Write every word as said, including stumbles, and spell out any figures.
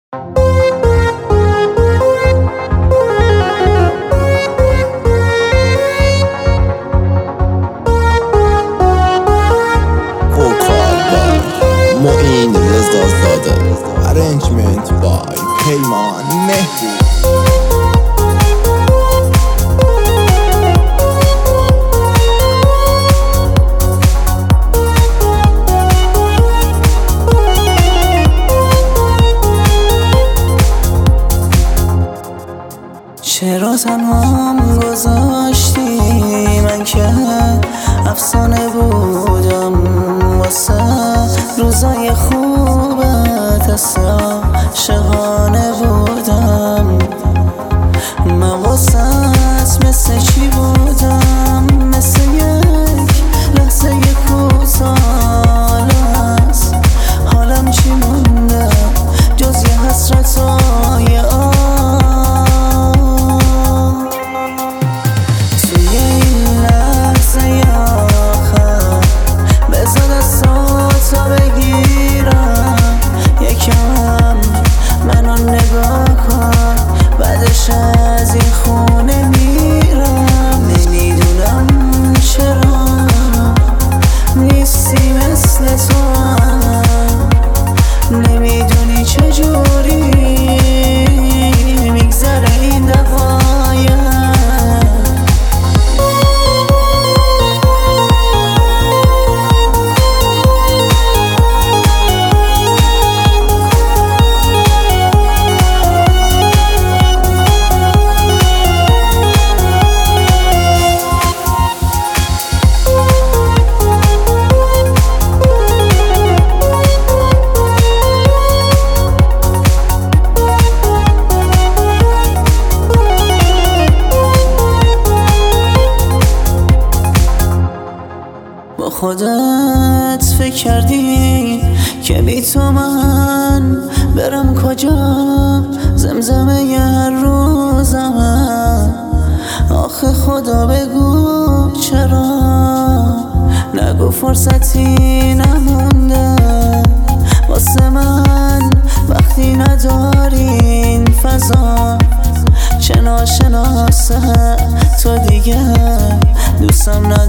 معین رضازاده ارنجمنت بای پیمان مهدی. چرا تنهام گذاشتی من که افسانه بودم واسه روزای خوبت حس عاشقانه بودم من واسهت مثل چی بودم مثل یک لحظه کوتاه است حالم چی مونده جز یه حسرت و یه آه توی این لحظه آخر بذار دستاتو بگیرم یکم منو نگاه کن بعدش از این خونه میرم نمیدونم چرا نیستی مثل تو نمیدونی چجوری میگذره این دقایق با خودت فکر کردی که بی تو من برم کجا زمزمه ی هر روزم آخه خدا بگو چرا نگو فرصتی نمونده واسه من وقتی نداری این فضا چه ناشناسه تو دیگه دوستم نداری